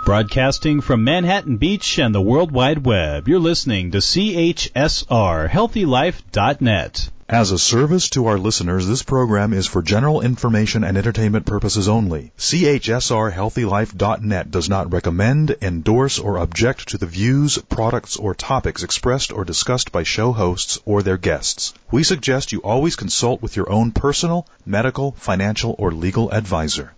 Broadcasting from Manhattan Beach and the World Wide Web, you're listening to CHSR, HealthyLife.net. As a service to our listeners, this program is for general information and entertainment purposes only. CHSR HealthyLife.net does not recommend, endorse, or object to the views, products, or topics expressed or discussed by show hosts or their guests. We suggest you always consult with your own personal, medical, financial, or legal advisor.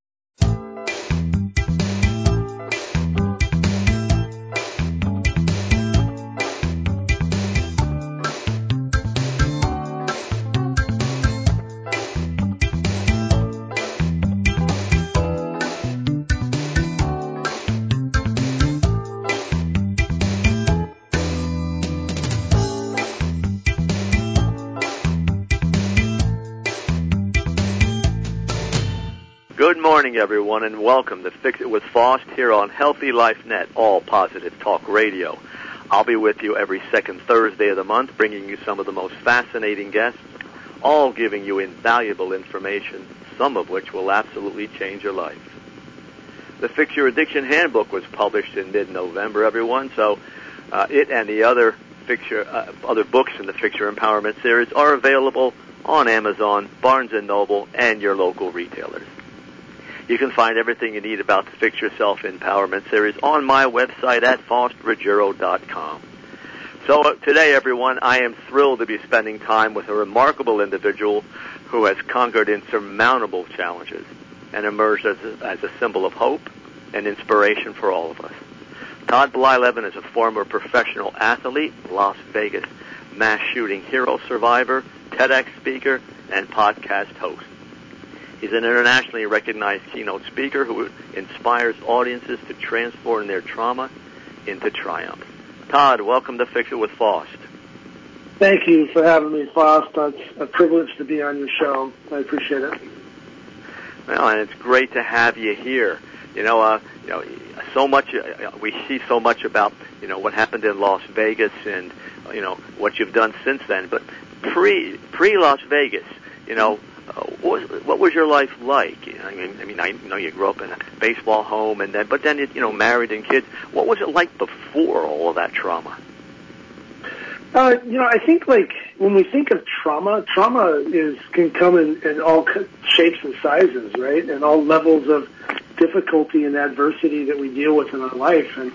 Good morning, everyone, and welcome to Fix It with Faust here on Healthy Life Net, all positive talk radio. I'll be with you every second Thursday of the month, bringing you some of the most fascinating guests, all giving you invaluable information, some of which will absolutely change your life. The Fix Your Addiction Handbook was published in mid-November, everyone, so it and the other books in the Fix Your Empowerment series are available on Amazon, Barnes & Noble, and your local retailers. You can find everything you need about the Fix Yourself Empowerment series on my website at FaustRuggiero.com. So today, everyone, I am thrilled to be spending time with a remarkable individual who has conquered insurmountable challenges and emerged as a symbol of hope and inspiration for all of us. Todd Blyleven is a former professional athlete, Las Vegas mass shooting hero survivor, TEDx speaker, and podcast host. He's an internationally recognized keynote speaker who inspires audiences to transform their trauma into triumph. Todd, welcome to Fix It with Faust. Thank you for having me, Faust. It's a privilege to be on your show. I appreciate it. Well, and it's great to have you here. So much we see so much about what happened in Las Vegas and what you've done since then. But pre Las Vegas, what was your life like? I know you grew up in a baseball home, but then married and kids. What was it like before all of that trauma? I think when we think of trauma can come in all shapes and sizes, right? And all levels of difficulty and adversity that we deal with in our life. And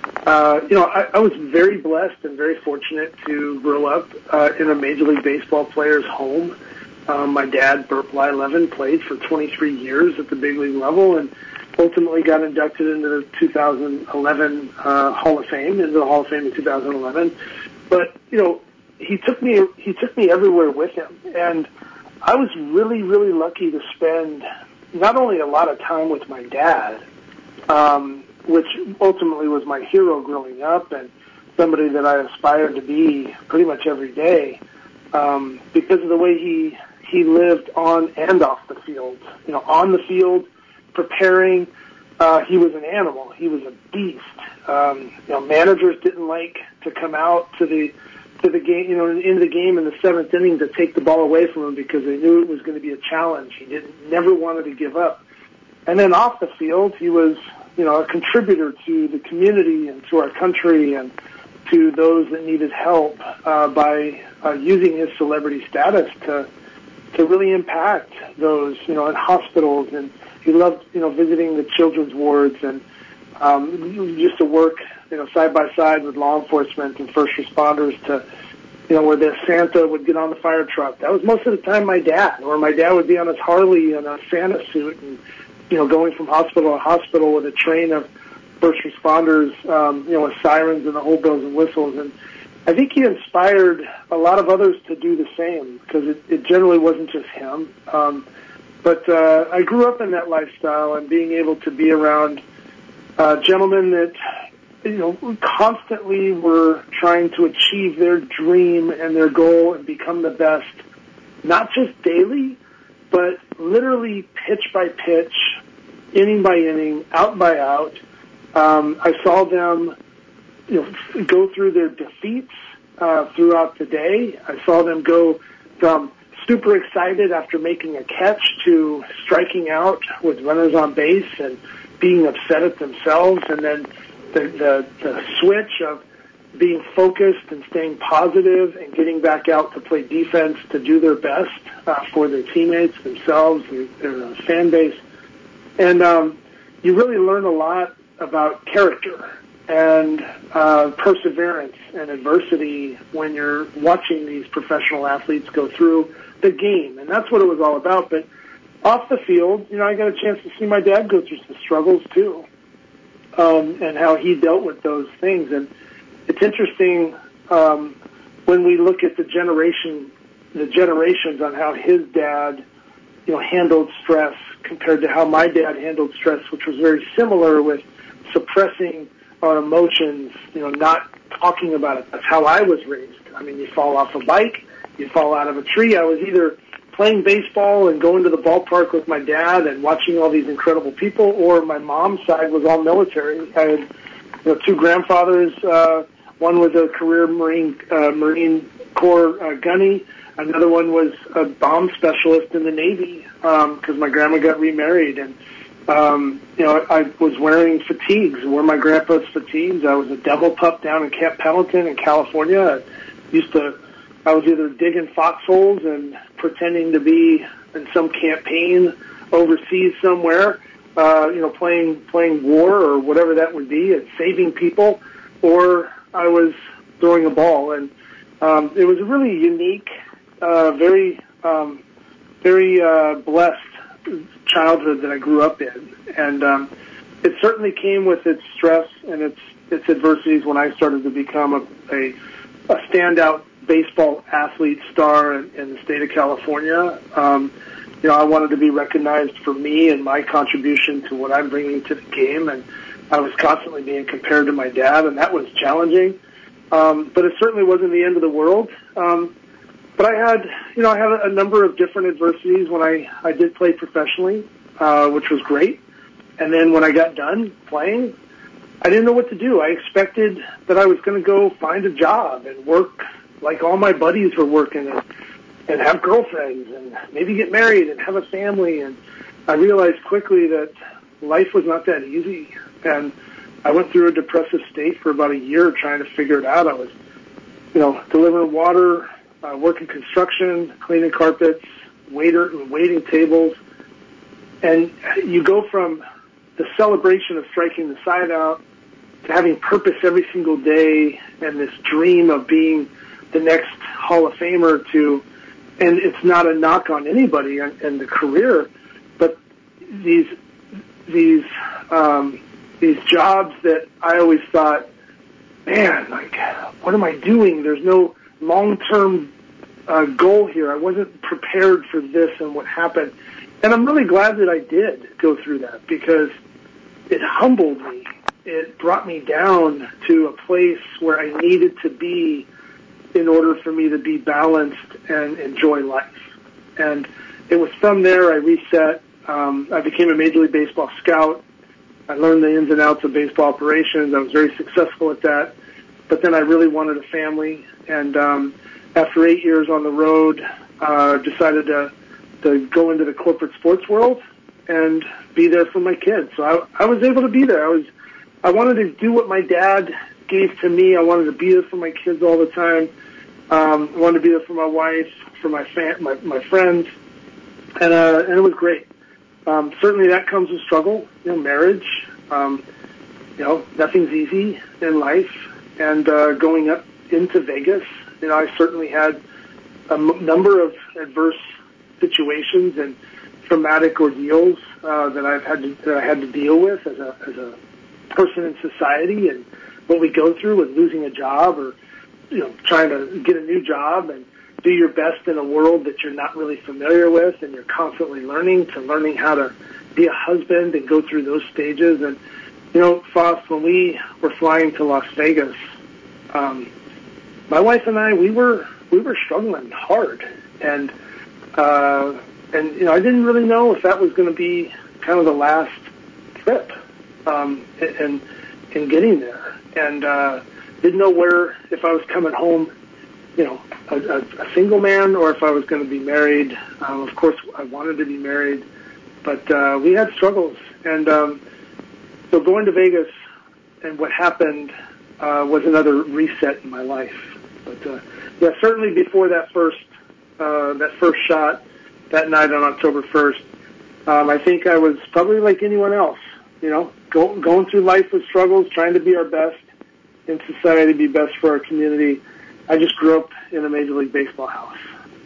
I was very blessed and very fortunate to grow up in a Major League Baseball player's home. My dad, Burt Blyleven, played for 23 years at the big league level and ultimately got inducted into the 2011 Hall of Fame, into the Hall of Fame in 2011. But, he took me everywhere with him. And I was really, really lucky to spend not only a lot of time with my dad, which ultimately was my hero growing up and somebody that I aspired to be pretty much every day, because of the way he lived on and off the field. On the field, preparing, he was an animal. He was a beast. Managers didn't like to come out to the game, into the game in the seventh inning to take the ball away from him because they knew it was going to be a challenge. He never wanted to give up. And then off the field, he was, a contributor to the community and to our country and to those that needed help by using his celebrity status to really impact those, in hospitals. And he loved, visiting the children's wards and used to work, side by side with law enforcement and first responders to, where the Santa would get on the fire truck. That was most of the time my dad, or my dad would be on his Harley in a Santa suit and, going from hospital to hospital with a train of first responders, with sirens and the whole bells and whistles. And I think he inspired a lot of others to do the same because it generally wasn't just him. But I grew up in that lifestyle and being able to be around gentlemen that, constantly were trying to achieve their dream and their goal and become the best, not just daily, but literally pitch by pitch, inning by inning, out by out. I saw them, go through their defeats throughout the day. I saw them go from super excited after making a catch to striking out with runners on base and being upset at themselves, and then the switch of being focused and staying positive and getting back out to play defense to do their best for their teammates, themselves, their fan base. And you really learn a lot about character and perseverance and adversity when you're watching these professional athletes go through the game. And that's what it was all about. But off the field, I got a chance to see my dad go through some struggles too, and how he dealt with those things. And it's interesting when we look at the generations on how his dad, handled stress compared to how my dad handled stress, which was very similar with suppressing our emotions, not talking about it. That's how I was raised. I mean, you fall off a bike, you fall out of a tree. I was either playing baseball and going to the ballpark with my dad and watching all these incredible people, or my mom's side was all military. I had two grandfathers. One was a career Marine Corps gunny. Another one was a bomb specialist in the Navy because my grandma got remarried. And, I was wearing fatigues, wore my grandpa's fatigues. I was a devil pup down in Camp Pendleton in California. I was either digging foxholes and pretending to be in some campaign overseas somewhere, playing war or whatever that would be, and saving people, or I was throwing a ball. And it was a really unique, very blessed childhood that I grew up in. And it certainly came with its stress and its adversities when I started to become a standout baseball athlete star in the state of California. I wanted to be recognized for me and my contribution to what I'm bringing to the game, and I was constantly being compared to my dad, and that was challenging. But it certainly wasn't the end of the world. But I had a number of different adversities when I did play professionally, which was great. And then when I got done playing, I didn't know what to do. I expected that I was going to go find a job and work like all my buddies were working and have girlfriends and maybe get married and have a family. And I realized quickly that life was not that easy. And I went through a depressive state for about a year trying to figure it out. I was, delivering water, working construction, cleaning carpets, waiting tables. And you go from the celebration of striking the side out to having purpose every single day and this dream of being the next Hall of Famer and it's not a knock on anybody in the career, but these jobs that I always thought, man, what am I doing? There's no long-term goal here. I wasn't prepared for this and what happened. And I'm really glad that I did go through that because it humbled me. It brought me down to a place where I needed to be in order for me to be balanced and enjoy life. And it was from there I reset. I became a Major League Baseball scout. I learned the ins and outs of baseball operations. I was very successful at that. But then I really wanted a family. And after 8 years on the road, decided to go into the corporate sports world and be there for my kids. So I was able to be there. I wanted to do what my dad gave to me. I wanted to be there for my kids all the time. I wanted to be there for my wife, for my friends, and it was great. Certainly that comes with struggle, marriage. Nothing's easy in life, and going up into Vegas, I certainly had a number of adverse situations and traumatic ordeals that I had to deal with as a person in society, and what we go through with losing a job or trying to get a new job and do your best in a world that you're not really familiar with, and you're constantly learning how to be a husband and go through those stages. And Foss, when we were flying to Las Vegas, my wife and I we were struggling hard, and I didn't really know if that was going to be kind of the last trip in getting there, and didn't know if I was coming home, a single man, or if I was going to be married. Of course, I wanted to be married, but we had struggles, and So going to Vegas and what happened was another reset in my life. But yeah, certainly before that first shot that night on October 1st, I think I was probably like anyone else, going through life with struggles, trying to be our best in society, be best for our community. I just grew up in a Major League Baseball house.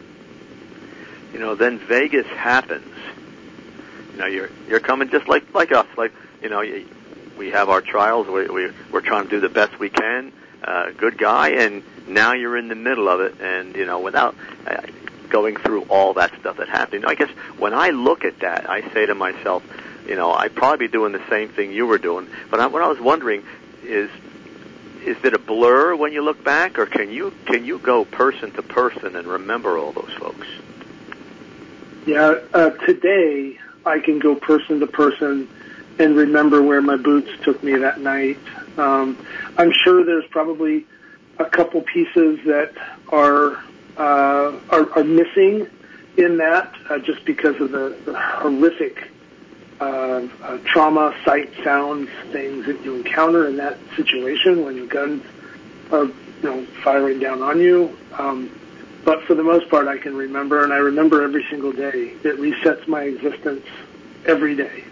Then Vegas happens. You're coming just like us. We have our trials. We're trying to do the best we can. Good guy, and now you're in the middle of it, and without going through all that stuff that happened. I guess when I look at that, I say to myself, I'd probably be doing the same thing you were doing. But what I was wondering is it a blur when you look back, or can you go person to person and remember all those folks? Yeah, today I can go person to person and remember where my boots took me that night. I'm sure there's probably a couple pieces that are missing in that, just because of the horrific trauma, sight, sounds, things that you encounter in that situation when your guns are firing down on you. But for the most part, I can remember, and I remember every single day. It resets my existence every day.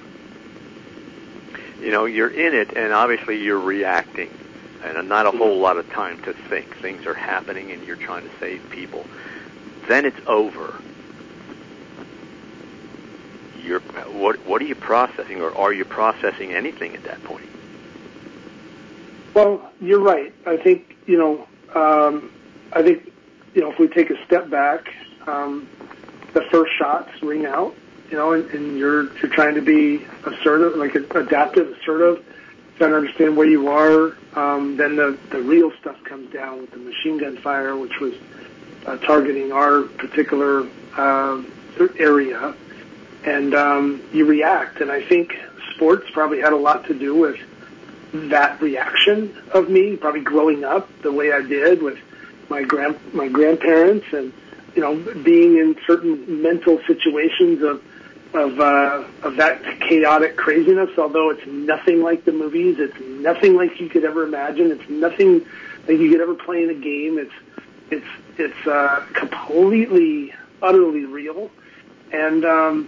You're in it, and obviously you're reacting, and not a whole lot of time to think. Things are happening, and you're trying to save people. Then it's over. What are you processing, or are you processing anything at that point? Well, you're right. I think if we take a step back, the first shots ring out, and you're trying to be assertive, like adaptive, assertive, trying to understand where you are. Then the real stuff comes down with the machine gun fire, which was targeting our particular area, and you react. And I think sports probably had a lot to do with that reaction of me, probably growing up the way I did with my grandparents, and being in certain mental situations of that chaotic craziness. Although it's nothing like the movies, it's nothing like you could ever imagine. It's nothing like you could ever play in a game. It's completely, utterly real. And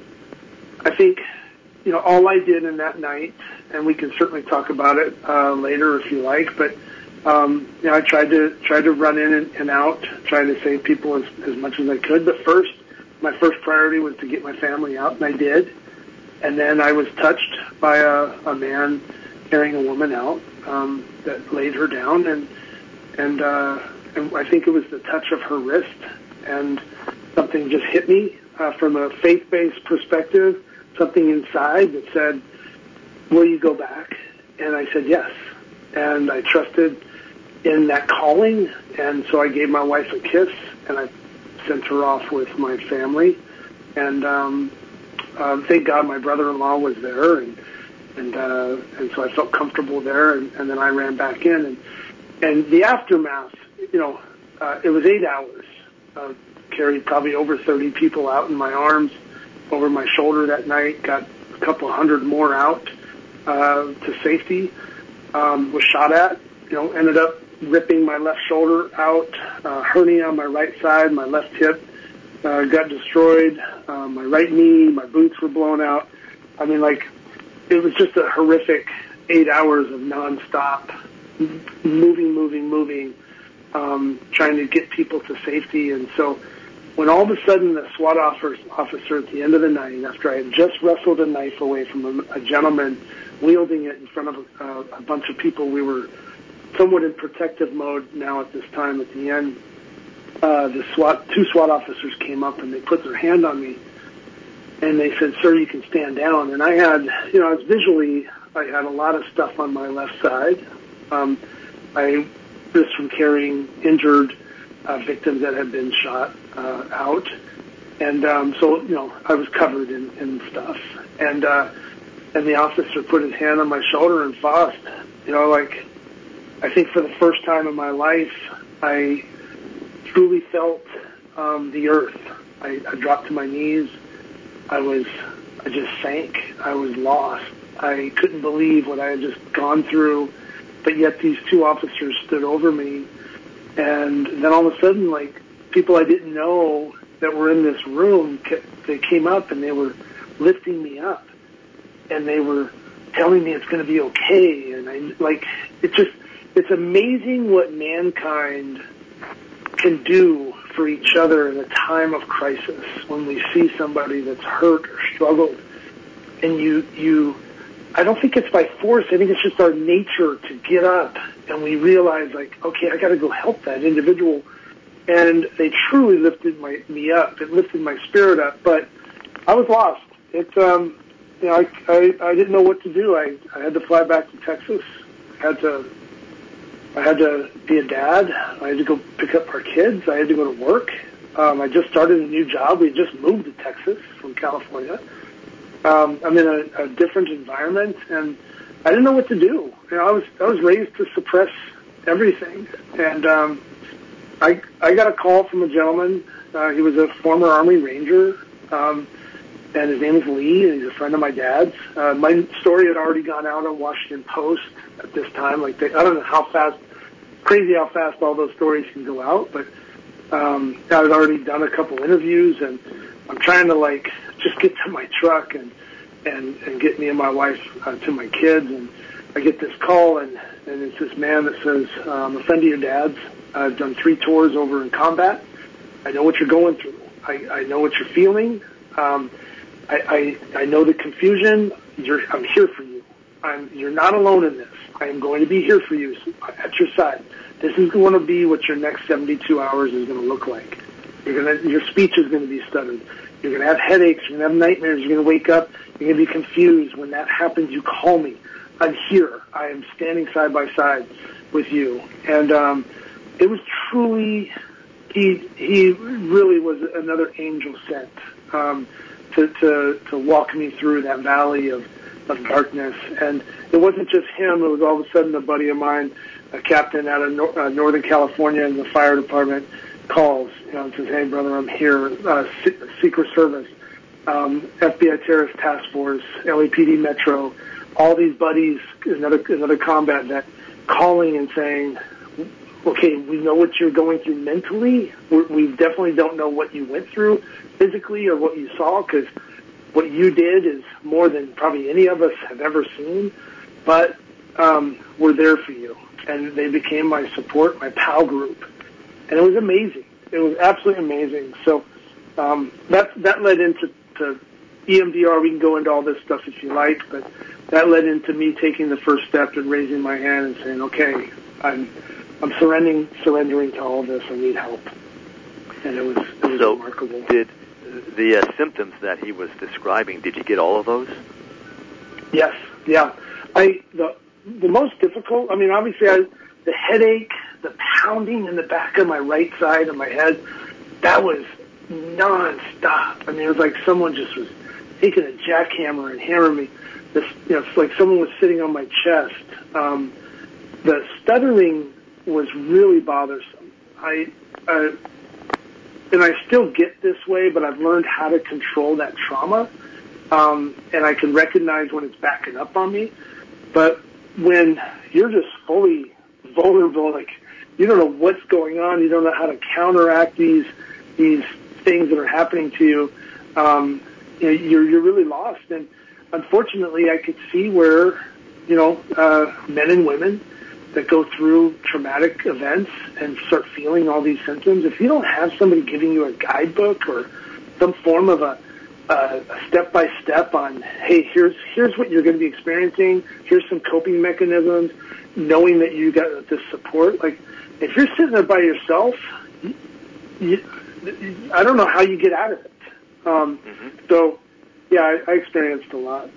I think all I did in that night, and we can certainly talk about it later if you like, but I tried to run in and out, trying to save people as much as I could. But my first priority was to get my family out, and I did. And then I was touched by a man carrying a woman out that laid her down, and I think it was the touch of her wrist, and something just hit me from a faith-based perspective, something inside that said, will you go back? And I said yes. And I trusted in that calling, and so I gave my wife a kiss, and I sent her off with my family. And thank God my brother-in-law was there, and so I felt comfortable there, and then I ran back in. And the aftermath, it was 8 hours. Carried probably over 30 people out in my arms, over my shoulder that night, got a couple hundred more out to safety. Was shot at, ended up ripping my left shoulder out, hernia on my right side, my left hip got destroyed, my right knee, my boots were blown out. I mean, it was just a horrific 8 hours of nonstop moving, trying to get people to safety. And so when all of a sudden the SWAT officer at the end of the night, after I had just wrestled a knife away from a gentleman, wielding it in front of a bunch of people, we were somewhat in protective mode now at this time. At the end, two SWAT officers came up and they put their hand on me, and they said, "Sir, you can stand down." And I had, I had a lot of stuff on my left side. I was from carrying injured victims that had been shot out, and so I was covered in stuff. And the officer put his hand on my shoulder and fussed. I think for the first time in my life, I truly felt the earth. I dropped to my knees. I just sank. I was lost. I couldn't believe what I had just gone through, but yet these two officers stood over me. And then all of a sudden, like, people I didn't know that were in this room, they came up and they were lifting me up. And they were telling me it's going to be okay. And it's amazing what mankind can do for each other in a time of crisis when we see somebody that's hurt or struggled. And I don't think it's by force. I think it's just our nature to get up and we realize, like, okay, I got to go help that individual. And they truly lifted me up. It lifted my spirit up. But I was lost. I didn't know what to do. I had to fly back to Texas. I had to be a dad. I had to go pick up our kids. I had to go to work. I just started a new job. We just moved to Texas from California. I'm in a different environment, and I didn't know what to do. I was raised to suppress everything, and I got a call from a gentleman. He was a former Army Ranger, and his name is Lee, and he's a friend of my dad's. My story had already gone out on Washington Post at this time. I don't know crazy how fast all those stories can go out, but I had already done a couple interviews, and I'm trying to just get to my truck and get me and my wife to my kids, and I get this call, and it's this man that says, I'm a friend of your dad's. I've done 3 tours over in combat. I know what you're going through. I know what you're feeling. I know the confusion. I'm here for you. You're not alone in this. I am going to be here for you at your side. This is going to be what your next 72 hours is going to look like. Your speech is going to be stuttered. You're going to have headaches. You're going to have nightmares. You're going to wake up. You're going to be confused. When that happens, you call me. I'm here. I am standing side by side with you. And it was truly, he really was another angel sent to walk me through that valley of darkness. And it wasn't just him. It was all of a sudden a buddy of mine, a captain out of Northern California in the fire department, calls, and says, hey, brother, I'm here, Secret Service, FBI Terrorist Task Force, LAPD Metro, all these buddies, another combat vet, calling and saying, okay, we know what you're going through mentally. We definitely don't know what you went through physically or what you saw, because what you did is more than probably any of us have ever seen, but we're there for you. And they became my support, my PAL group. And it was amazing. It was absolutely amazing. So that led into EMDR. We can go into all this stuff if you like, but that led into me taking the first step and raising my hand and saying, okay, I'm surrendering to all this. I need help. And it was remarkable. Did the symptoms that he was describing, did you get all of those? Yes. Yeah. The most difficult, obviously the headache, the pounding in the back of my right side of my head, that was nonstop. It was like someone just was taking a jackhammer and hammering me. It's like someone was sitting on my chest. The stuttering was really bothersome. And I still get this way, but I've learned how to control that trauma, and I can recognize when it's backing up on me. But when you're just fully vulnerable, like you don't know what's going on, you don't know how to counteract these things that are happening to you, you're really lost. And unfortunately, I could see where men and women that go through traumatic events and start feeling all these symptoms, if you don't have somebody giving you a guidebook or some form of a step-by-step on, hey, here's what you're going to be experiencing, here's some coping mechanisms, knowing that you got this support. Like, if you're sitting there by yourself, I don't know how you get out of it. So, yeah, I experienced a lot.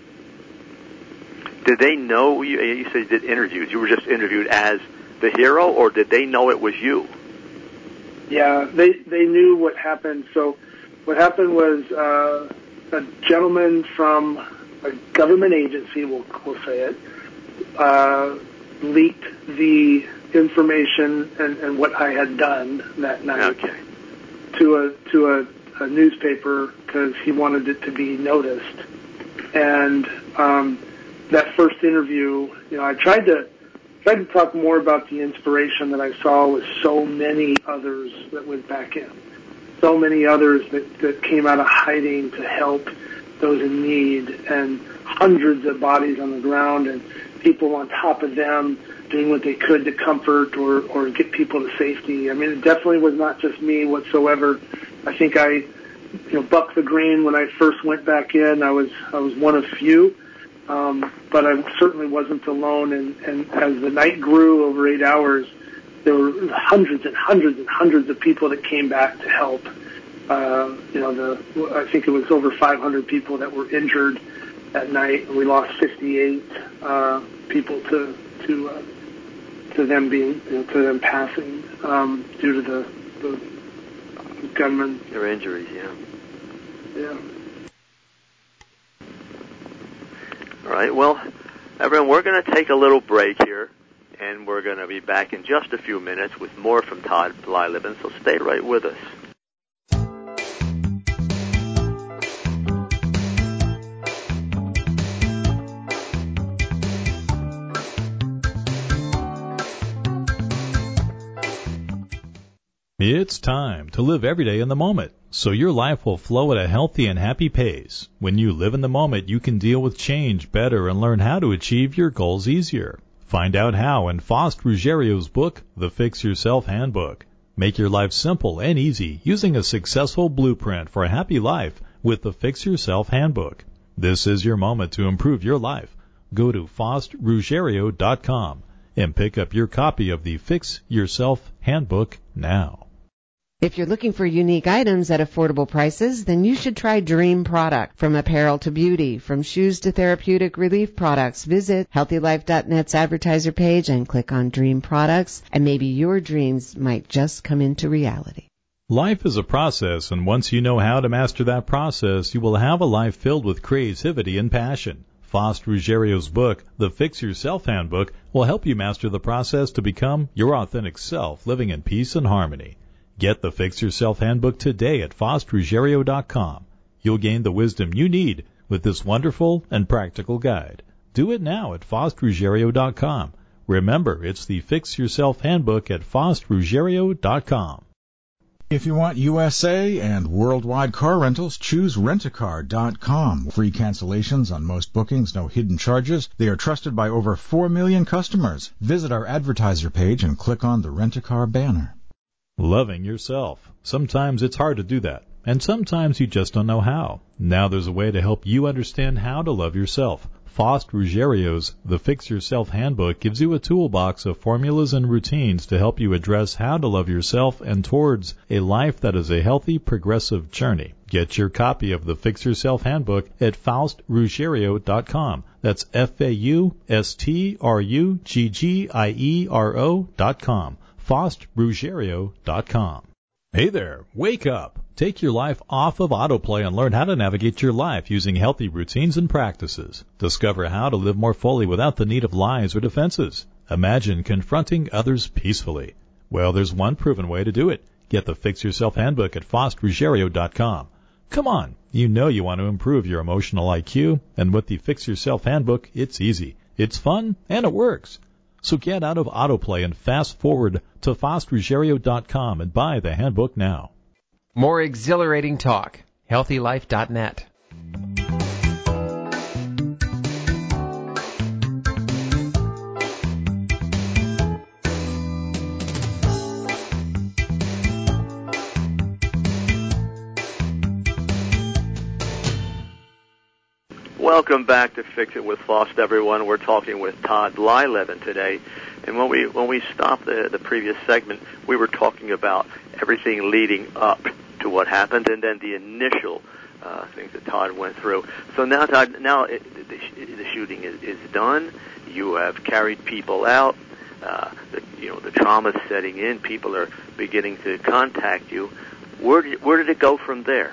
Did they know, you said you did interviews, you were just interviewed as the hero, or did they know it was you? Yeah, they knew what happened. So what happened was a gentleman from a government agency, we'll say it, leaked the information and what I had done that night to a newspaper because he wanted it to be noticed. And that first interview, I tried to talk more about the inspiration that I saw with so many others that went back in, so many others that came out of hiding to help those in need, and hundreds of bodies on the ground and people on top of them doing what they could to comfort or get people to safety. I mean, it definitely was not just me whatsoever. I think I bucked the grain when I first went back in. I was one of few. But I certainly wasn't alone, and as the night grew over 8 hours, there were hundreds and hundreds and hundreds of people that came back to help. I think it was over 500 people that were injured that night, and we lost 58 people to them passing due to the gunmen. Their injuries, yeah. Yeah. All right, well, everyone, we're going to take a little break here, and we're going to be back in just a few minutes with more from Todd Blyleven, so stay right with us. It's time to live every day in the moment, so your life will flow at a healthy and happy pace. When you live in the moment, you can deal with change better and learn how to achieve your goals easier. Find out how in Faust Ruggerio's book, The Fix Yourself Handbook. Make your life simple and easy using a successful blueprint for a happy life with the Fix Yourself Handbook. This is your moment to improve your life. Go to FaustRuggerio.com and pick up your copy of the Fix Yourself Handbook now. If you're looking for unique items at affordable prices, then you should try Dream Product. From apparel to beauty, from shoes to therapeutic relief products, visit HealthyLife.net's advertiser page and click on Dream Products, and maybe your dreams might just come into reality. Life is a process, and once you know how to master that process, you will have a life filled with creativity and passion. Faust Ruggerio's book, The Fix Yourself Handbook, will help you master the process to become your authentic self, living in peace and harmony. Get the Fix Yourself Handbook today at FaustRuggerio.com. You'll gain the wisdom you need with this wonderful and practical guide. Do it now at FaustRuggerio.com. Remember, it's the Fix Yourself Handbook at FaustRuggerio.com. If you want USA and worldwide car rentals, choose Rent-A-Car.com. Free cancellations on most bookings, no hidden charges. They are trusted by over 4 million customers. Visit our advertiser page and click on the Rent-A-Car banner. Loving yourself. Sometimes it's hard to do that, and sometimes you just don't know how. Now there's a way to help you understand how to love yourself. Faust Ruggerio's The Fix Yourself Handbook gives you a toolbox of formulas and routines to help you address how to love yourself and towards a life that is a healthy, progressive journey. Get your copy of The Fix Yourself Handbook at FaustRuggerio.com. That's FaustRuggerio.com. FaustRuggerio.com. Hey there, wake up. Take your life off of autoplay and learn how to navigate your life using healthy routines and practices. Discover how to live more fully without the need of lies or defenses. Imagine confronting others peacefully. Well, there's one proven way to do it. Get the Fix Yourself Handbook at FaustRuggerio.com. Come on, you know you want to improve your emotional IQ, and with the Fix Yourself Handbook, it's easy. It's fun, and it works. So get out of autoplay and fast forward to FaustRuggerio.com and buy the handbook now. More exhilarating talk. HealthyLife.net. Welcome back to Fix It with Faust, everyone. We're talking with Todd Blyleven today. And when we stopped the previous segment, we were talking about everything leading up to what happened and then the initial things that Todd went through. So now, Todd, the shooting is done. You have carried people out. The trauma is setting in. People are beginning to contact you. Where did it go from there?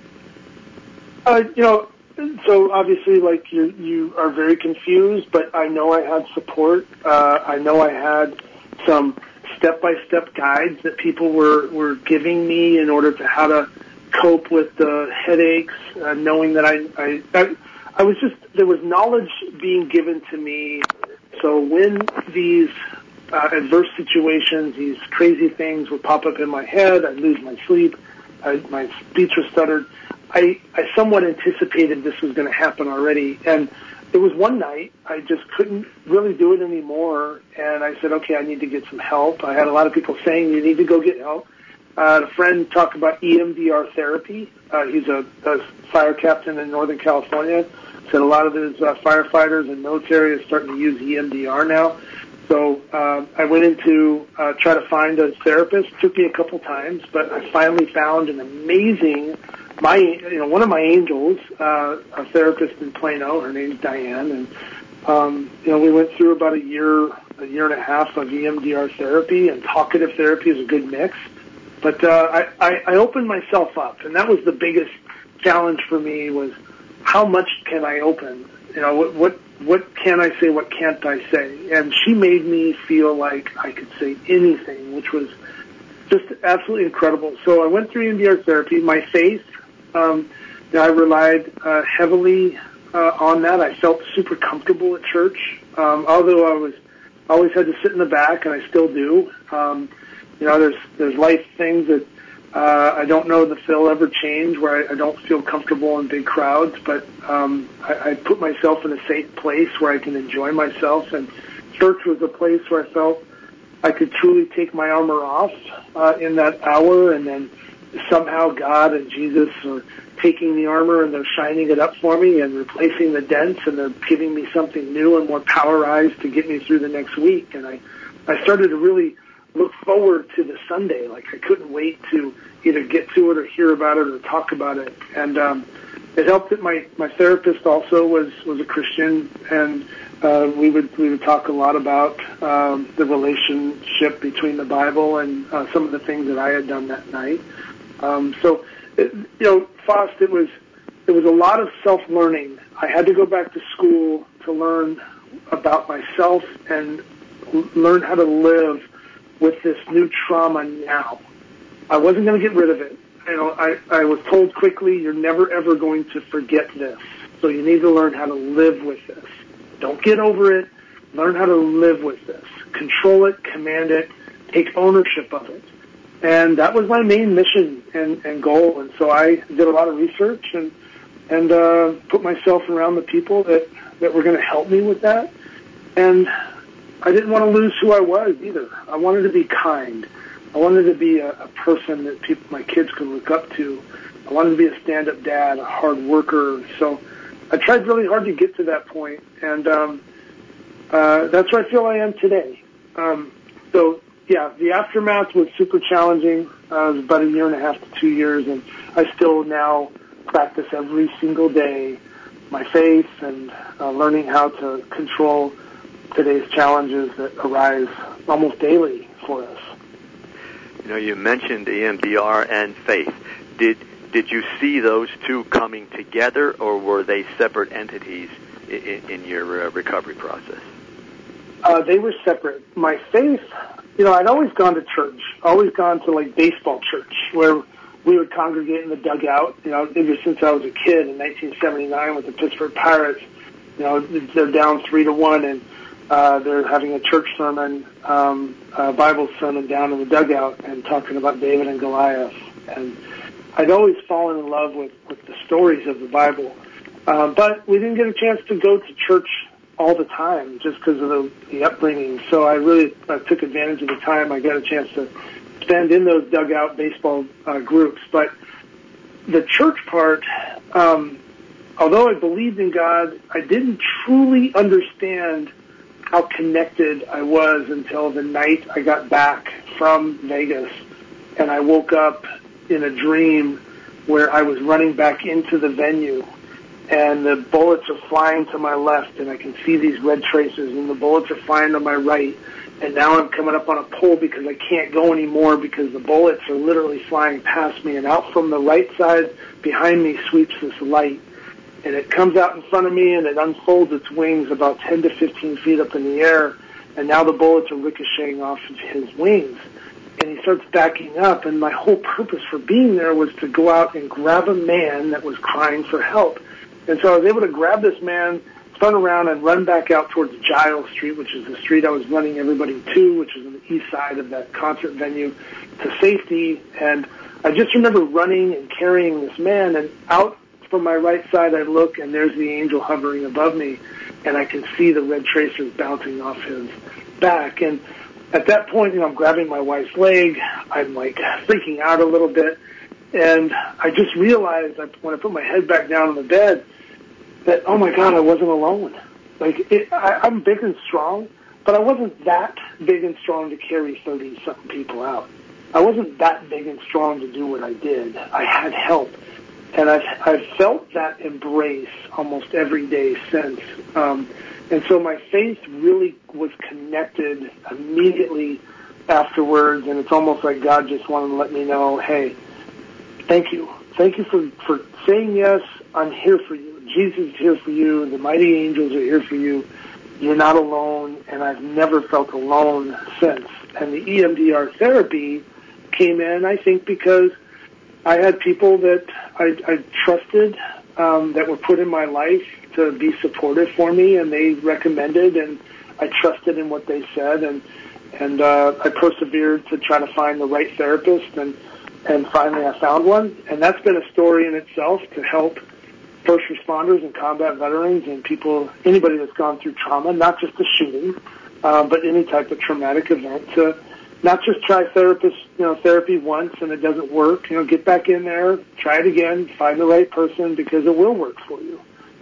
So obviously, like you are very confused, but I know I had support. I know I had some step-by-step guides that people were giving me in order to how to cope with the headaches, knowing that there was knowledge being given to me. So when these adverse situations, these crazy things would pop up in my head, I'd lose my sleep, my speech was stuttered, I somewhat anticipated this was going to happen already. And it was one night, I just couldn't really do it anymore, and I said, okay, I need to get some help. I had a lot of people saying, you need to go get help. I had a friend talk about EMDR therapy. He's a fire captain in Northern California. Said a lot of his firefighters and military is starting to use EMDR now. So I went in to try to find a therapist. It took me a couple times, but I finally found an amazing, one of my angels, a therapist in Plano. Her name's Diane, and we went through about a year and a half of EMDR therapy, and talkative therapy is a good mix. But I opened myself up, and that was the biggest challenge for me, was how much can I open? What can I say, what can't I say? And she made me feel like I could say anything, which was just absolutely incredible. So I went through EMDR therapy. My faith, I relied heavily on that. I felt super comfortable at church, although I always had to sit in the back, and I still do. There's life things that I don't know if they'll ever change, where I don't feel comfortable in big crowds, but I put myself in a safe place where I can enjoy myself, and church was a place where I felt I could truly take my armor off in that hour, and then somehow God and Jesus are taking the armor and they're shining it up for me and replacing the dents, and they're giving me something new and more powerized to get me through the next week. And I started to really look forward to the Sunday. Like, I couldn't wait to either get to it or hear about it or talk about it. And it helped that my therapist also was a Christian, and we would talk a lot about the relationship between the Bible and some of the things that I had done that night. Faust, it was a lot of self-learning. I had to go back to school to learn about myself and learn how to live with this new trauma now. I wasn't going to get rid of it. I was told quickly, you're never ever going to forget this. So you need to learn how to live with this. Don't get over it. Learn how to live with this. Control it, command it, take ownership of it. And that was my main mission and goal. And so I did a lot of research and put myself around the people that were going to help me with that. And I didn't want to lose who I was either. I wanted to be kind. I wanted to be a person that my kids could look up to. I wanted to be a stand-up dad, a hard worker. So I tried really hard to get to that point, and that's where I feel I am today. The aftermath was super challenging. It was about a year and a half to 2 years, and I still now practice every single day my faith and learning how to control today's challenges that arise almost daily for us. You mentioned EMDR and faith. Did you see those two coming together, or were they separate entities in your recovery process? They were separate. My faith, I'd always gone to church, always gone to like baseball church, where we would congregate in the dugout. Ever since I was a kid in 1979 with the Pittsburgh Pirates, they're down 3-1, and they're having a church sermon, Bible sermon down in the dugout, and talking about David and Goliath. And I'd always fallen in love with the stories of the Bible, but we didn't get a chance to go to church all the time just because of the upbringing. So I took advantage of the time I got a chance to spend in those dugout baseball groups. But the church part, although I believed in God, I didn't truly understand how connected I was until the night I got back from Vegas, and I woke up in a dream where I was running back into the venue, and the bullets are flying to my left, and I can see these red traces, and the bullets are flying to my right, and now I'm coming up on a pole because I can't go anymore because the bullets are literally flying past me, and out from the right side behind me sweeps this light, and it comes out in front of me, and it unfolds its wings about 10 to 15 feet up in the air, and now the bullets are ricocheting off of his wings. And he starts backing up, and my whole purpose for being there was to go out and grab a man that was crying for help. And so I was able to grab this man, turn around, and run back out towards Giles Street, which is the street I was running everybody to, which is on the east side of that concert venue, to safety. And I just remember running and carrying this man, and out from my right side I look, and there's the angel hovering above me, and I can see the red tracers bouncing off his back. And at that point, I'm grabbing my wife's leg. I'm like freaking out a little bit. And I just realized when I put my head back down on the bed that, oh my God, I wasn't alone. I'm big and strong, but I wasn't that big and strong to carry 30-something people out. I wasn't that big and strong to do what I did. I had help. And I've felt that embrace almost every day since. And so my faith really was connected immediately afterwards, and it's almost like God just wanted to let me know, hey, thank you. Thank you for saying yes. I'm here for you. Jesus is here for you. The mighty angels are here for you. You're not alone, and I've never felt alone since. And the EMDR therapy came in, I think, because I had people that I trusted that were put in my life to be supportive for me, and they recommended, and I trusted in what they said, and I persevered to try to find the right therapist, and finally I found one. And that's been a story in itself to help first responders and combat veterans and people, anybody that's gone through trauma, not just a shooting, but any type of traumatic event, to not just try therapy once and it doesn't work. Get back in there, try it again, find the right person, because it will work for you.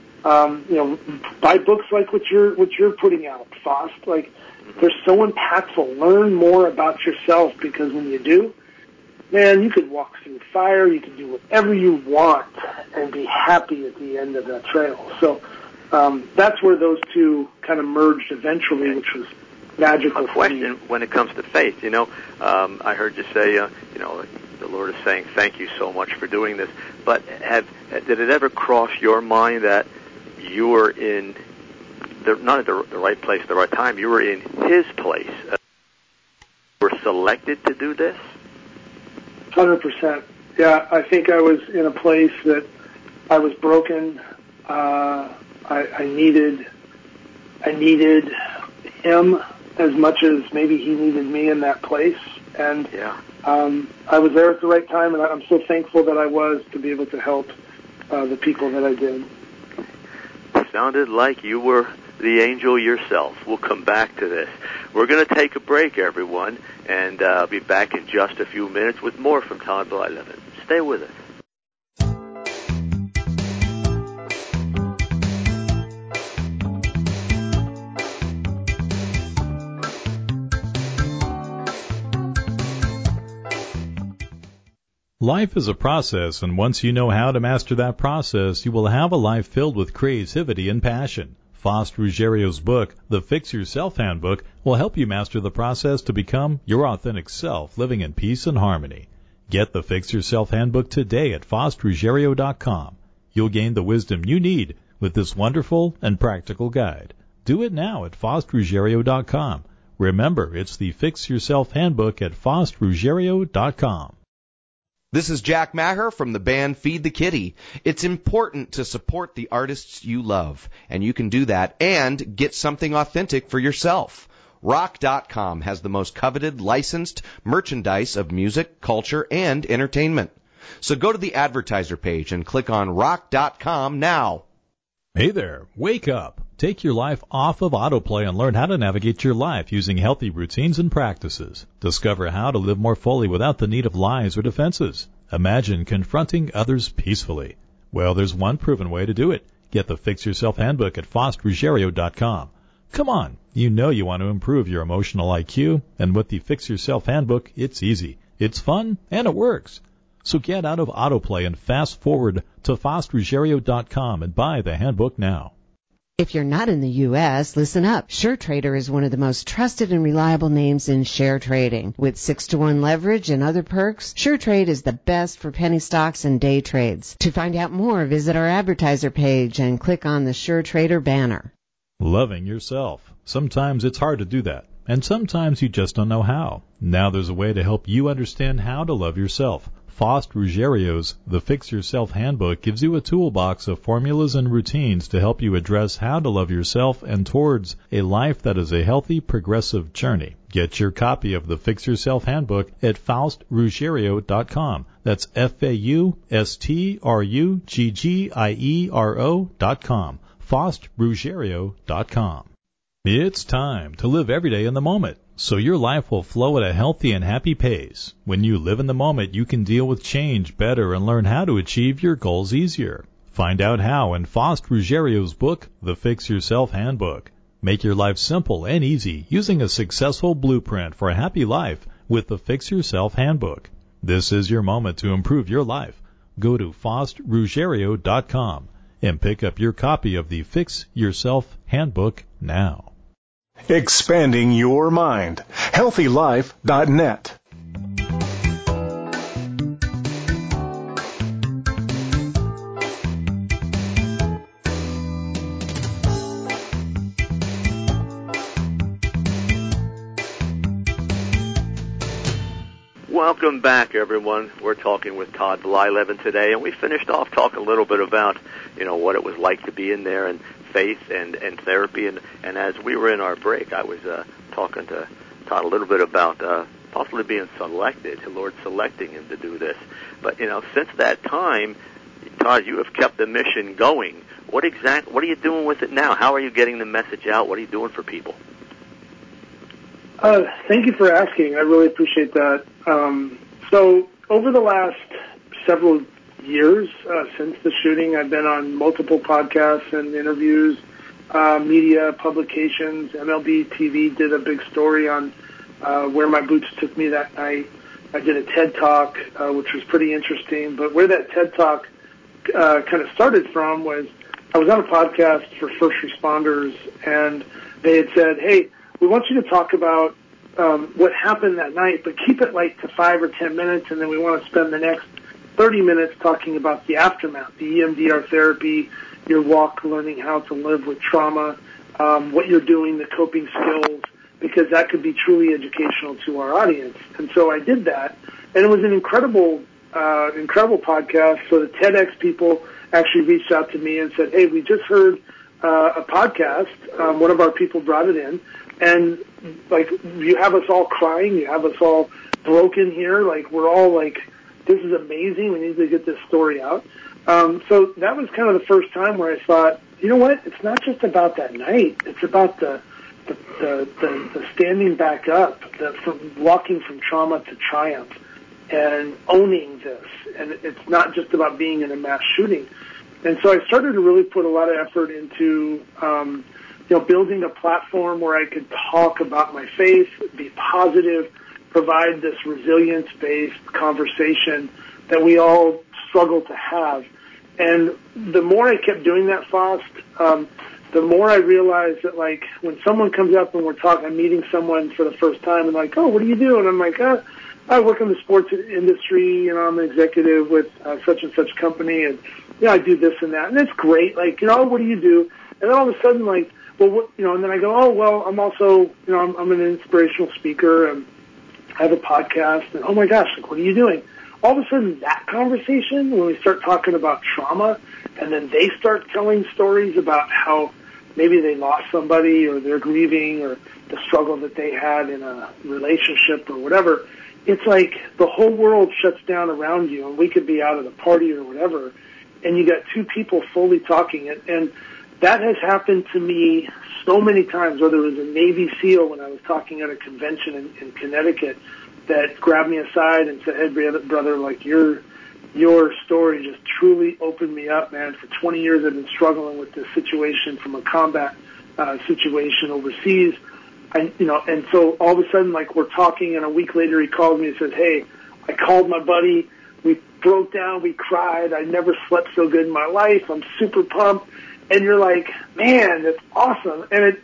Buy books like what you're putting out, FOSS. They're so impactful. Learn more about yourself, because when you do, man, you could walk through fire, you can do whatever you want and be happy at the end of that trail. So that's where those two kind of merged eventually, which was magical. A question when it comes to faith. I heard you say, the Lord is saying thank you so much for doing this. But did it ever cross your mind that you were in not at the right place at the right time? You were in His place. You were selected to do this? 100%. Yeah, I think I was in a place that I was broken. I needed Him as much as maybe He needed me in that place. And I was there at the right time, and I'm so thankful that I was, to be able to help the people that I did. Sounded like you were the angel yourself. We'll come back to this. We're going to take a break, everyone, and I'll be back in just a few minutes with more from Todd Blyleven. Stay with us. Life is a process, and once you know how to master that process, you will have a life filled with creativity and passion. Faust Ruggerio's book, The Fix Yourself Handbook, will help you master the process to become your authentic self, living in peace and harmony. Get the Fix Yourself Handbook today at FaustRuggerio.com. You'll gain the wisdom you need with this wonderful and practical guide. Do it now at FaustRuggerio.com. Remember, it's the Fix Yourself Handbook at FaustRuggerio.com. This is Jack Maher from the band Feed the Kitty. It's important to support the artists you love, and you can do that and get something authentic for yourself. Rock.com has the most coveted licensed merchandise of music, culture, and entertainment. So go to the advertiser page and click on Rock.com now. Hey there, wake up. Take your life off of autoplay and learn how to navigate your life using healthy routines and practices. Discover how to live more fully without the need of lies or defenses. Imagine confronting others peacefully. Well, there's one proven way to do it. Get the Fix Yourself Handbook at FaustRuggerio.com. Come on, you know you want to improve your emotional IQ, and with the Fix Yourself Handbook, it's easy, it's fun, and it works. So get out of autoplay and fast forward to FaustRuggerio.com and buy the handbook now. If you're not in the U.S., listen up. SureTrader is one of the most trusted and reliable names in share trading. With 6-to-1 leverage and other perks, SureTrade is the best for penny stocks and day trades. To find out more, visit our advertiser page and click on the SureTrader banner. Loving yourself. Sometimes it's hard to do that, and sometimes you just don't know how. Now there's a way to help you understand how to love yourself. Faust Ruggiero's The Fix Yourself Handbook gives you a toolbox of formulas and routines to help you address how to love yourself and towards a life that is a healthy, progressive journey. Get your copy of the Fix Yourself Handbook at FaustRuggiero.com. That's FaustRuggiero.com. FaustRuggiero.com. It's time to live every day in the moment, so your life will flow at a healthy and happy pace. When you live in the moment, you can deal with change better and learn how to achieve your goals easier. Find out how in Faust Ruggiero's book, The Fix Yourself Handbook. Make your life simple and easy using a successful blueprint for a happy life with the Fix Yourself Handbook. This is your moment to improve your life. Go to FaustRuggiero.com and pick up your copy of the Fix Yourself Handbook now. Expanding your mind. HealthyLife.net. Welcome back, everyone. We're talking with Todd Blyleven today, and we finished off talking a little bit about, what it was like to be in there and faith and therapy. And as we were in our break, I was talking to Todd a little bit about possibly being selected, the Lord selecting him to do this. But, since that time, Todd, you have kept the mission going. What are you doing with it now? How are you getting the message out? What are you doing for people? Thank you for asking. I really appreciate that. So over the last several years since the shooting, I've been on multiple podcasts and interviews, media publications. MLB TV did a big story on where my boots took me that night. I did a TED Talk, which was pretty interesting. But where that TED Talk kind of started from was I was on a podcast for first responders, and they had said, hey, we want you to talk about what happened that night, but keep it like to 5 or 10 minutes, and then we want to spend the next 30 minutes talking about the aftermath, the EMDR therapy, your walk, learning how to live with trauma, what you're doing, the coping skills, because that could be truly educational to our audience. And so I did that, and it was an incredible podcast. So the TEDx people actually reached out to me and said, hey, we just heard a podcast. One of our people brought it in, and like you have us all crying, you have us all broken here, like we're all like, this is amazing, we need to get this story out. So that was kind of the first time where I thought, you know what, it's not just about that night, it's about the standing back up, from walking from trauma to triumph and owning this. And it's not just about being in a mass shooting. And so I started to really put a lot of effort into building a platform where I could talk about my faith, be positive, provide this resilience-based conversation that we all struggle to have. And the more I kept doing that, Faust, the more I realized that, like, when someone comes up and I'm meeting someone for the first time and like, oh, what do you do? And I'm like, I work in the sports industry, I'm an executive with such and such company, and I do this and that. And it's great. Like, what do you do? And then all of a sudden, like, well, what, and then I go, oh, well, I'm also, I'm an inspirational speaker, and I have a podcast, and oh my gosh, like, what are you doing? All of a sudden, that conversation, when we start talking about trauma, and then they start telling stories about how maybe they lost somebody, or they're grieving, or the struggle that they had in a relationship, or whatever, it's like the whole world shuts down around you, and we could be out at a party or whatever, and you got two people fully talking, and that has happened to me so many times, whether it was a Navy SEAL when I was talking at a convention in Connecticut that grabbed me aside and said, hey, brother, like your story just truly opened me up, man. For 20 years I've been struggling with this situation from a combat situation overseas. And so all of a sudden, like, we're talking, and a week later he calls me and says, hey, I called my buddy. We broke down. We cried. I never slept so good in my life. I'm super pumped. And you're like, man, that's awesome. And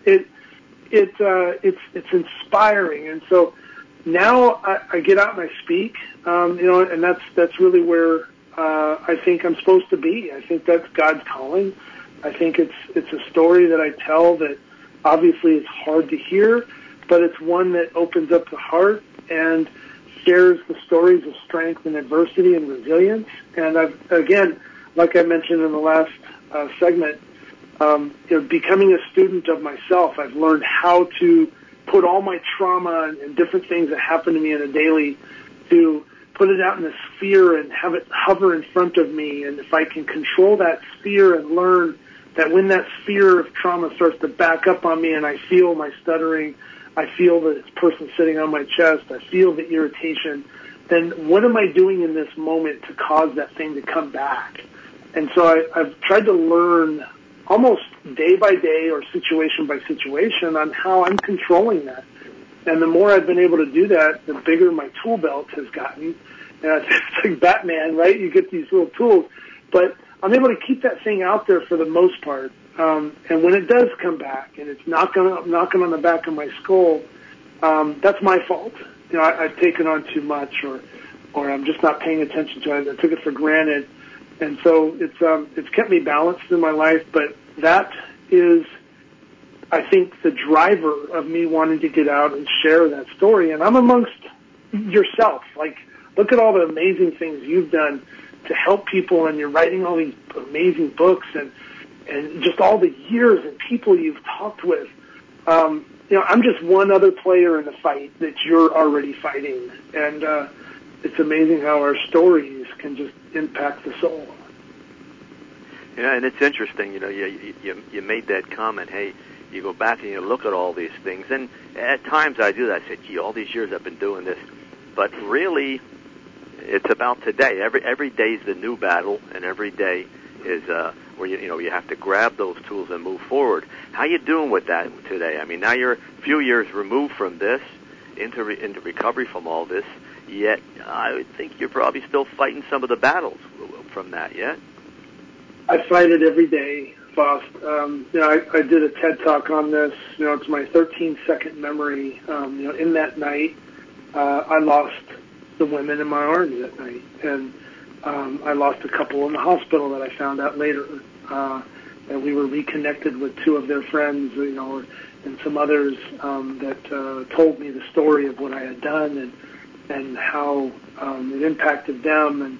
it's inspiring. And so now I get out and I speak, and that's really where I think I'm supposed to be. I think that's God's calling. I think it's a story that I tell that obviously is hard to hear, but it's one that opens up the heart. And shares the stories of strength and adversity and resilience. And I've, again, like I mentioned in the last segment, becoming a student of myself, I've learned how to put all my trauma and different things that happen to me in a daily, to put it out in a sphere and have it hover in front of me. And if I can control that sphere and learn that when that sphere of trauma starts to back up on me and I feel my stuttering, I feel the person sitting on my chest, I feel the irritation, then what am I doing in this moment to cause that thing to come back? And so I've tried to learn almost day by day or situation by situation on how I'm controlling that. And the more I've been able to do that, the bigger my tool belt has gotten. It's like Batman, right? You get these little tools. But I'm able to keep that thing out there for the most part. And when it does come back and it's knocking on the back of my skull, that's my fault. I've taken on too much or I'm just not paying attention to it. I took it for granted. And so it's kept me balanced in my life, but that is, I think, the driver of me wanting to get out and share that story. And I'm amongst yourself. Like, look at all the amazing things you've done to help people, and you're writing all these amazing books and just all the years and people you've talked with. I'm just one other player in the fight that you're already fighting. And it's amazing how our stories can just impact the soul. Yeah, and it's interesting, you made that comment, hey, you go back and you look at all these things, and at times I do that. I say, gee, all these years I've been doing this. But really, it's about today. Every day is the new battle, and every day is where you have to grab those tools and move forward. How you doing with that today? I mean, now you're a few years removed from this, into recovery from all this, yet I would think you're probably still fighting some of the battles from that yet. I fight it every day, Faust. I did a TED Talk on this. It's my 13-second memory. In that night, I lost the women in my arms that night, and I lost a couple in the hospital that I found out later. And we were reconnected with two of their friends, and some others that told me the story of what I had done and how it impacted them.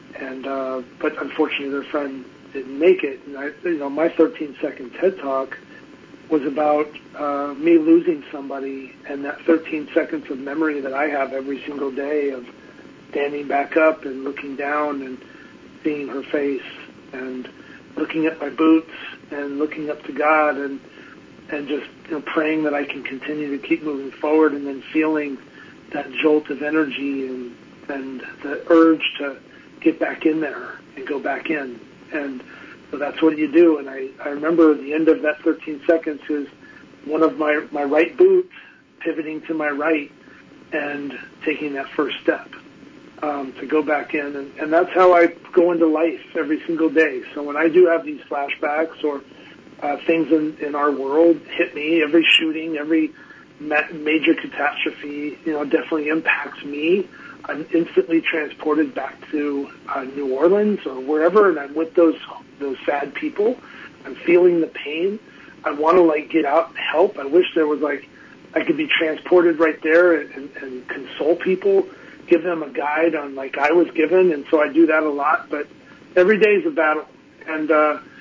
But unfortunately, their friend didn't make it. And my 13-second TED Talk was about me losing somebody, and that 13 seconds of memory that I have every single day of standing back up and looking down and seeing her face and looking at my boots and looking up to God and just praying that I can continue to keep moving forward, and then feeling that jolt of energy and the urge to get back in there and go back in. And so that's what you do. And I remember the end of that 13 seconds is one of my right boot pivoting to my right and taking that first step to go back in. And that's how I go into life every single day. So when I do have these flashbacks or things in our world hit me, every shooting, every major catastrophe, definitely impacts me. I'm instantly transported back to New Orleans or wherever, and I'm with those sad people. I'm feeling the pain. I want to get out and help. I wish there was I could be transported right there and console people, give them a guide on I was given, and so I do that a lot. But every day is a battle, and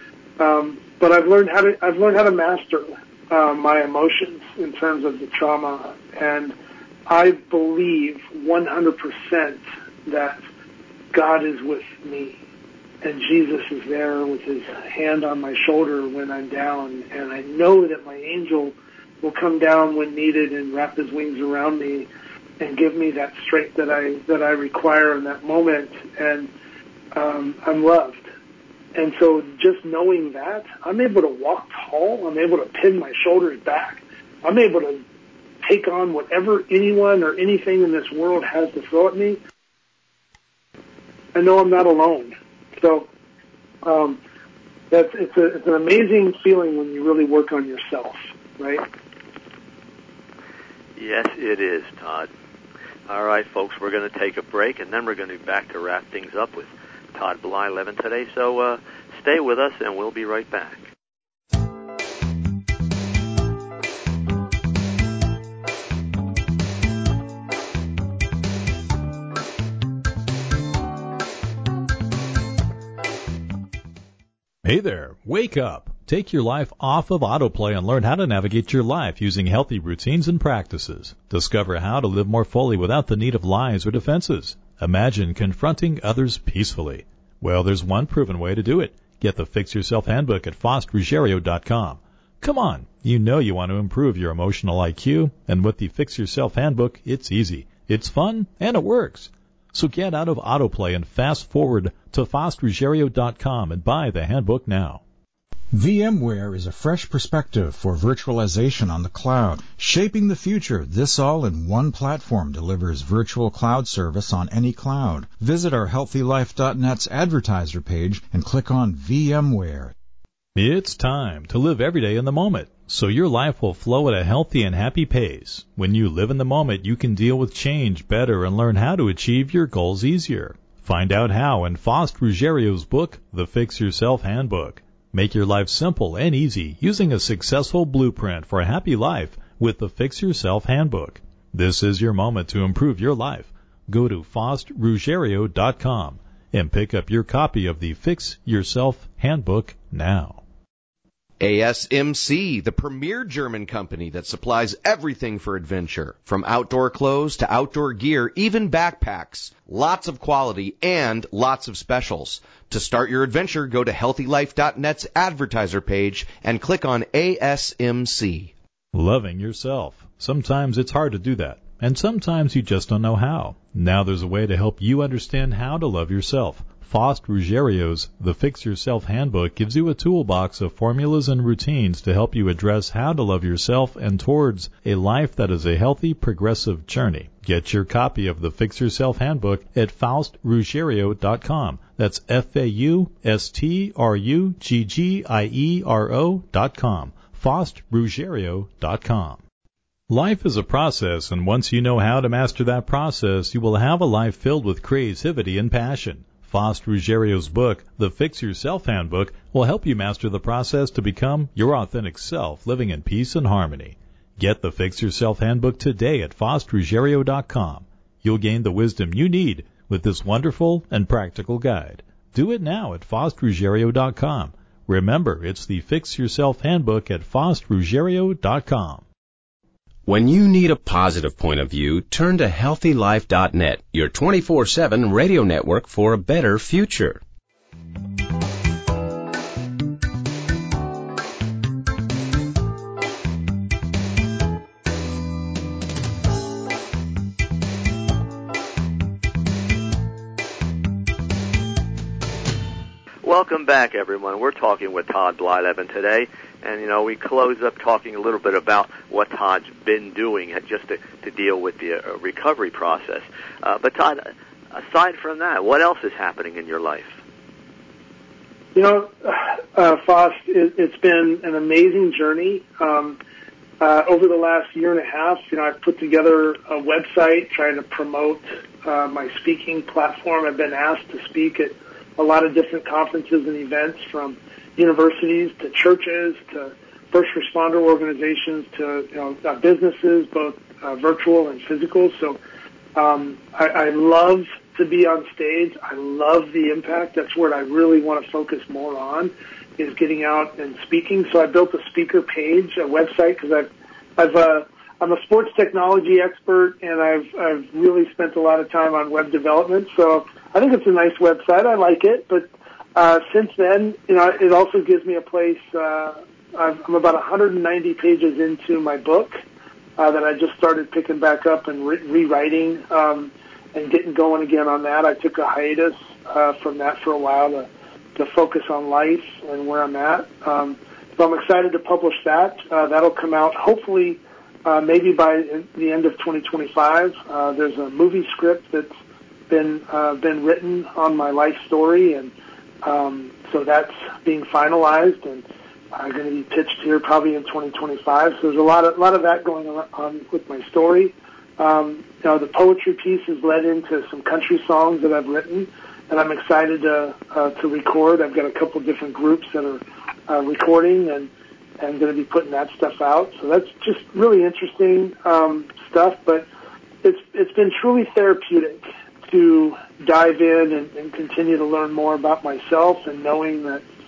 but I've learned how to master my emotions in terms of the trauma, and I believe 100% that God is with me, and Jesus is there with his hand on my shoulder when I'm down, and I know that my angel will come down when needed and wrap his wings around me and give me that strength that I require in that moment, and I'm loved. And so just knowing that, I'm able to walk tall, I'm able to pin my shoulders back, I'm able to take on whatever anyone or anything in this world has to throw at me. I know I'm not alone. So it's an amazing feeling when you really work on yourself, right? Yes, it is, Todd. All right, folks, we're going to take a break, and then we're going to be back to wrap things up with Todd Bly-Levin today. So stay with us, and we'll be right back. Hey there, wake up. Take your life off of autoplay and learn how to navigate your life using healthy routines and practices. Discover how to live more fully without the need of lies or defenses. Imagine confronting others peacefully. Well, there's one proven way to do it. Get the Fix Yourself Handbook at FostRuggiero.com. Come on, you know you want to improve your emotional IQ, and with the Fix Yourself Handbook, it's easy. It's fun, and it works. So get out of autoplay and fast forward to FostRuggiero.com and buy the handbook now. VMware is a fresh perspective for virtualization on the cloud. Shaping the future, this all in one platform delivers virtual cloud service on any cloud. Visit our HealthyLife.net's advertiser page and click on VMware. It's time to live every day in the moment, so your life will flow at a healthy and happy pace. When you live in the moment, you can deal with change better and learn how to achieve your goals easier. Find out how in Fost Ruggiero's book, The Fix Yourself Handbook. Make your life simple and easy using a successful blueprint for a happy life with the Fix Yourself Handbook. This is your moment to improve your life. Go to FostRuggiero.com and pick up your copy of the Fix Yourself Handbook now. ASMC, the premier German company that supplies everything for adventure, from outdoor clothes to outdoor gear, even backpacks. Lots of quality and lots of specials. To start your adventure, go to HealthyLife.net's advertiser page and click on ASMC. Loving yourself. Sometimes it's hard to do that, and sometimes you just don't know how. Now there's a way to help you understand how to love yourself. Fost Ruggiero's The Fix Yourself Handbook gives you a toolbox of formulas and routines to help you address how to love yourself and towards a life that is a healthy, progressive journey. Get your copy of The Fix Yourself Handbook at FostRuggiero.com. That's FAUSTRUGGIERO.com. FostRuggiero.com. Life is a process, and once you know how to master that process, you will have a life filled with creativity and passion. Fost Ruggiero's book, The Fix Yourself Handbook, will help you master the process to become your authentic self, living in peace and harmony. Get the Fix Yourself Handbook today at FostRuggiero.com. You'll gain the wisdom you need with this wonderful and practical guide. Do it now at FostRuggiero.com. Remember, it's the Fix Yourself Handbook at FostRuggiero.com. When you need a positive point of view, turn to HealthyLife.net, your 24/7 radio network for a better future. Welcome back, everyone. We're talking with Todd Blyleven today. And, we close up talking a little bit about what Todd's been doing just to deal with the recovery process. But, Todd, aside from that, what else is happening in your life? Fost, it's been an amazing journey. Over the last year and a half, I've put together a website trying to promote my speaking platform. I've been asked to speak at a lot of different conferences and events, from universities to churches to first responder organizations to businesses, both virtual and physical. So I love to be on stage. I love the impact. That's what I really want to focus more on, is getting out and speaking. So I built a speaker page, a website, because I'm a sports technology expert, and I've really spent a lot of time on web development. So I think it's a nice website. I like it, but since then, it also gives me a place. I'm about 190 pages into my book that I just started picking back up and rewriting and getting going again on that. I took a hiatus from that for a while to focus on life and where I'm at. So I'm excited to publish that. That'll come out hopefully maybe by the end of 2025. There's a movie script that's been written on my life story, and so that's being finalized and going to be pitched here probably in 2025. So there's a lot of that going on with my story. The poetry piece has led into some country songs that I've written, and I'm excited to record. I've got a couple different groups that are recording and going to be putting that stuff out. So that's just really interesting stuff. But it's been truly therapeutic to dive in and continue to learn more about myself, and knowing that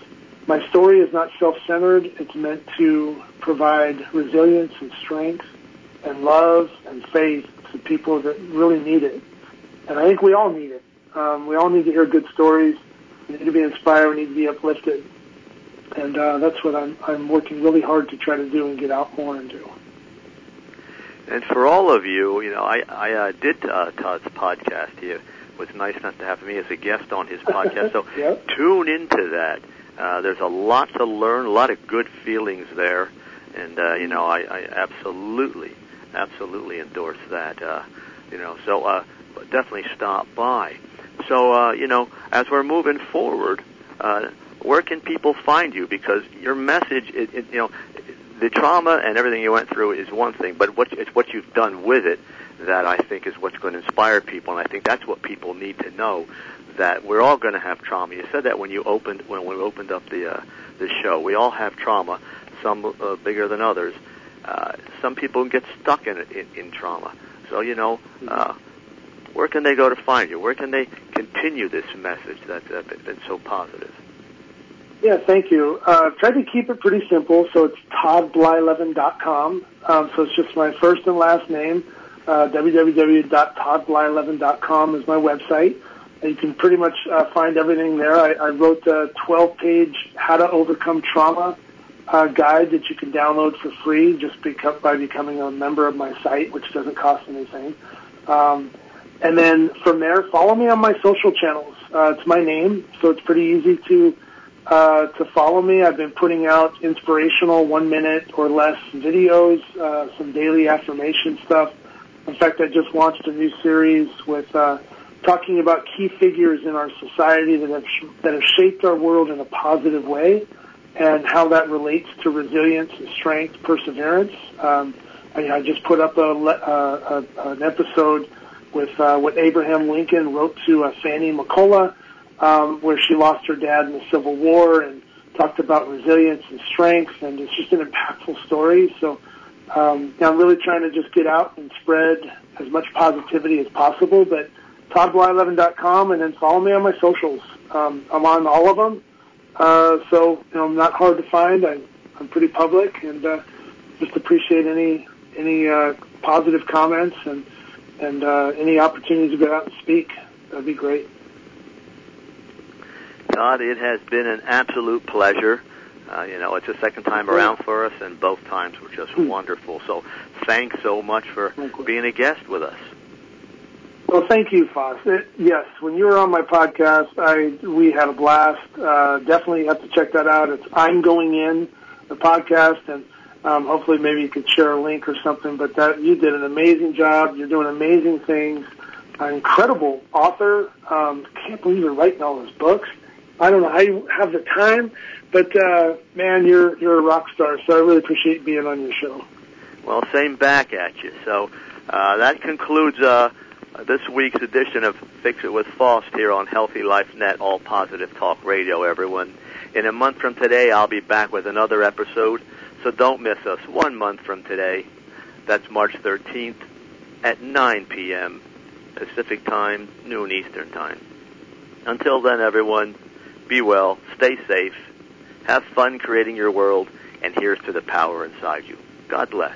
my story is not self-centered. It's meant to provide resilience and strength and love and faith to people that really need it. And I think we all need it. We all need to hear good stories. We need to be inspired. We need to be uplifted. And that's what I'm working really hard to try to do and get out more and do. And for all of you, I did Todd's podcast. He was nice enough to have me as a guest on his podcast. So Yep. Tune into that. There's a lot to learn, a lot of good feelings there. And, I absolutely endorse that. So definitely stop by. So, as we're moving forward, where can people find you? Because your message, the trauma and everything you went through is one thing, but it's what you've done with it that I think is what's going to inspire people, and I think that's what people need to know, that we're all going to have trauma. You said that when we opened up the show. We all have trauma, some bigger than others. Some people get stuck in trauma. So, where can they go to find you? Where can they continue this message that's been so positive? Yeah, thank you. Tried to keep it pretty simple, so it's toddblyleven.com. So it's just my first and last name. www.toddblyleven.com is my website. And you can pretty much find everything there. I wrote a 12-page How to Overcome Trauma guide that you can download for free just by becoming a member of my site, which doesn't cost anything. And then from there, follow me on my social channels. It's my name, so it's pretty easy to follow me. I've been putting out inspirational 1 minute or less videos, some daily affirmation stuff. In fact, I just launched a new series with talking about key figures in our society that have shaped our world in a positive way, and how that relates to resilience and strength, perseverance. I just put up an episode with what Abraham Lincoln wrote to Fannie McCullough, where she lost her dad in the Civil War, and talked about resilience and strength, and it's just an impactful story. So I'm really trying to just get out and spread as much positivity as possible. But toddblyleven.com, and then follow me on my socials. I'm on all of them, so I'm not hard to find. I'm pretty public, and just appreciate any positive comments and any opportunities to go out and speak. That'd be great. Todd, it has been an absolute pleasure. It's the second time around for us, and both times were just wonderful. So thanks so much for being a guest with us. Well, thank you, Foss. Yes, when you were on my podcast, we had a blast. Definitely have to check that out. It's I'm Going In, the podcast, and hopefully maybe you could share a link or something. But you did an amazing job. You're doing amazing things. An incredible author. Can't believe you're writing all those books. I don't know how you have the time, but man, you're a rock star. So I really appreciate being on your show. Well, same back at you. So that concludes this week's edition of Fix It with Foss here on Healthy Life Net, all positive talk radio, everyone. In a month from today, I'll be back with another episode, so don't miss us. 1 month from today, that's March 13th at 9 p.m. Pacific Time, noon Eastern Time. Until then, everyone, be well, stay safe, have fun creating your world, and here's to the power inside you. God bless.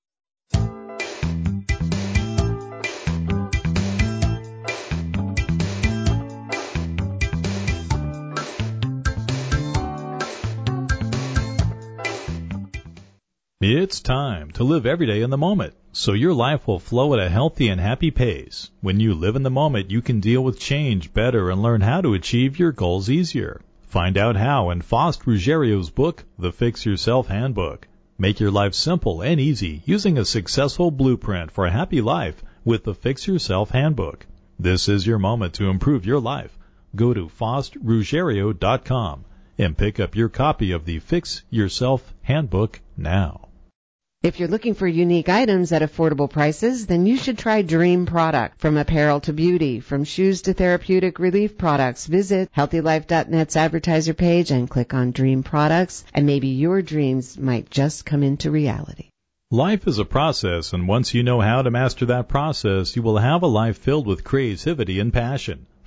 It's time to live every day in the moment, so your life will flow at a healthy and happy pace. When you live in the moment, you can deal with change better and learn how to achieve your goals easier. Find out how in Faust Ruggerio's book, The Fix Yourself Handbook. Make your life simple and easy using a successful blueprint for a happy life with the Fix Yourself Handbook. This is your moment to improve your life. Go to FaustRuggerio.com and pick up your copy of the Fix Yourself Handbook now. If you're looking for unique items at affordable prices, then you should try Dream Product. From apparel to beauty, from shoes to therapeutic relief products, visit HealthyLife.net's advertiser page and click on Dream Products, and maybe your dreams might just come into reality. Life is a process, and once you know how to master that process, you will have a life filled with creativity and passion.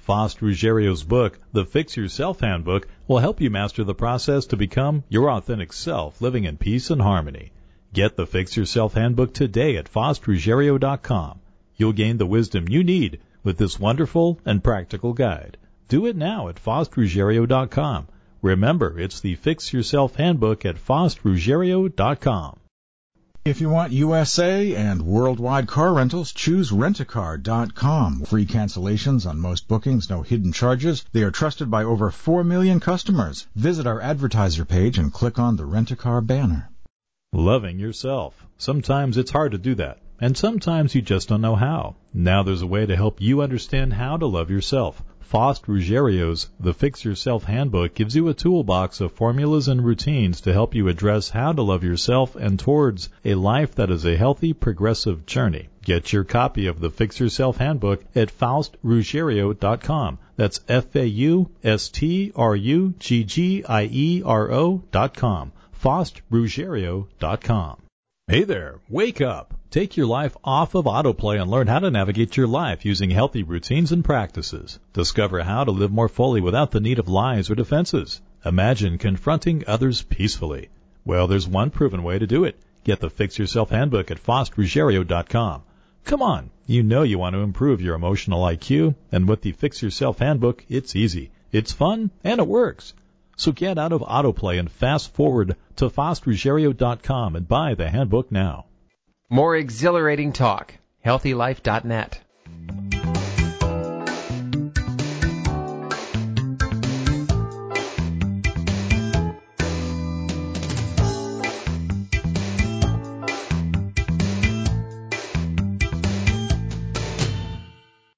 Faust Ruggerio's book, The Fix Yourself Handbook, will help you master the process to become your authentic self, living in peace and harmony. Get the Fix Yourself Handbook today at FaustRuggerio.com. You'll gain the wisdom you need with this wonderful and practical guide. Do it now at FaustRuggerio.com. Remember, it's the Fix Yourself Handbook at FaustRuggerio.com. If you want USA and worldwide car rentals, choose Rent-A-Car.com. Free cancellations on most bookings, no hidden charges. They are trusted by over 4 million customers. Visit our advertiser page and click on the Rent-A-Car banner. Loving yourself. Sometimes it's hard to do that, and sometimes you just don't know how. Now there's a way to help you understand how to love yourself. Faust Ruggerio's The Fix Yourself Handbook gives you a toolbox of formulas and routines to help you address how to love yourself and towards a life that is a healthy, progressive journey. Get your copy of The Fix Yourself Handbook at FaustRuggerio.com. That's FaustRuggerio.com. FaustRuggerio.com. Hey there, wake up. Take your life off of autoplay and learn how to navigate your life using healthy routines and practices. Discover how to live more fully without the need of lies or defenses. Imagine confronting others peacefully. Well, there's one proven way to do it. Get the Fix Yourself Handbook at FaustRuggerio.com. Come on, you know you want to improve your emotional IQ, and with the Fix Yourself Handbook, it's easy, it's fun, and it works. So get out of autoplay and fast forward to FaustRuggerio.com and buy the handbook now. More exhilarating talk. HealthyLife.net.